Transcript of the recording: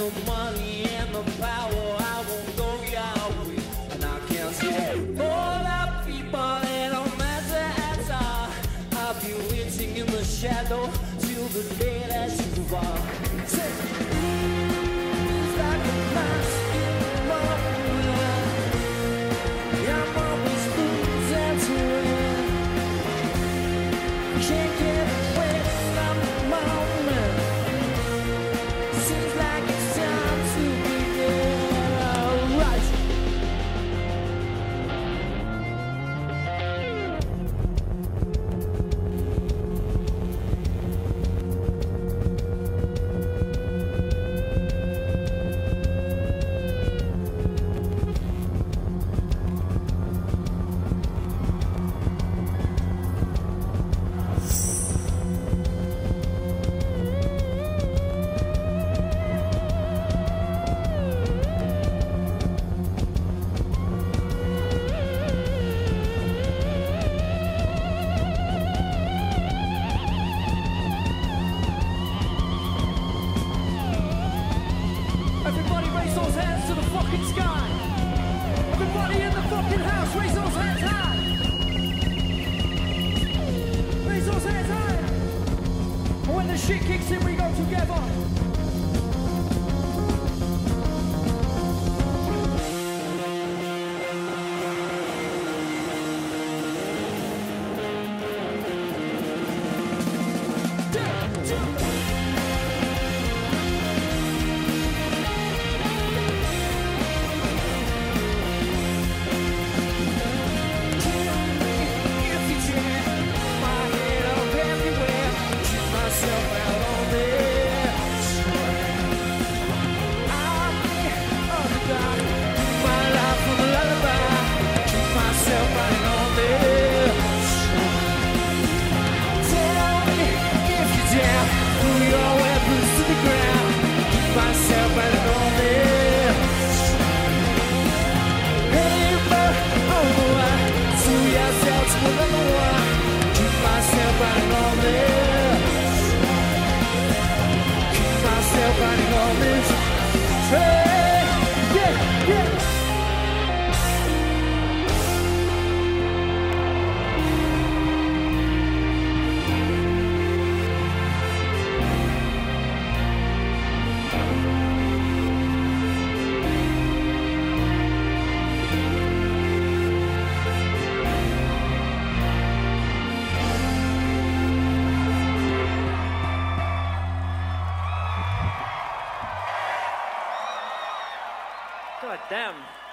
the money and the power, I won't go your way. And I can't see all the people that don't matter at all. I'll be waiting in the shadow till the day that you fall. Say, it's like a mask in the moment. I'm always losing to win. Can't get away from the moment. Seems like it's time to begin. Alright. Everybody raise those hands to the fucking sky. Everybody in the fucking house, raise those hands high. Raise those hands high. And when the shit kicks in, we go together. Running on this train, yeah, yeah. God damn.